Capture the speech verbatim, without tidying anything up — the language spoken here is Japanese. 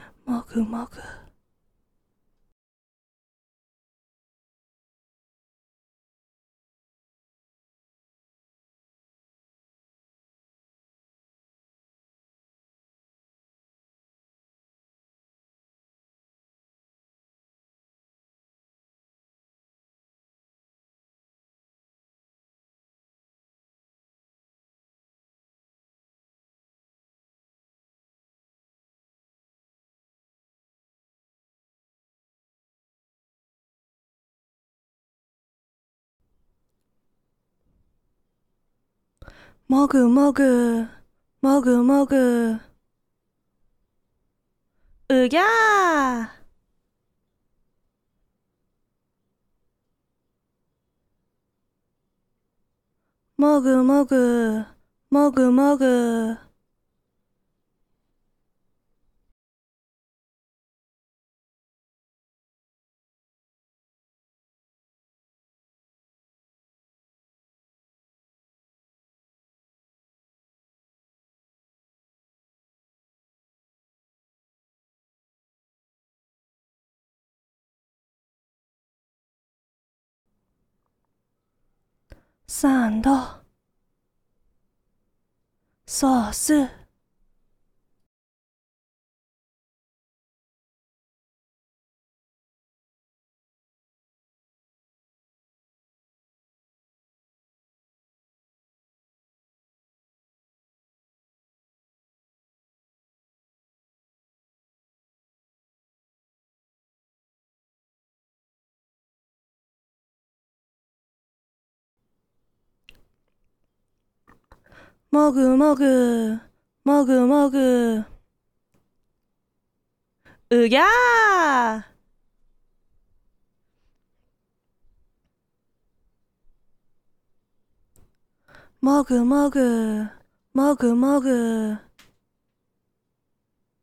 もぐもぐ。もぐもぐ、もぐもぐ。うぎゃー。もぐもぐ、もぐもぐ。サンド、ソース。もぐもぐ、もぐもぐ。うぎゃー。もぐもぐ、もぐもぐ。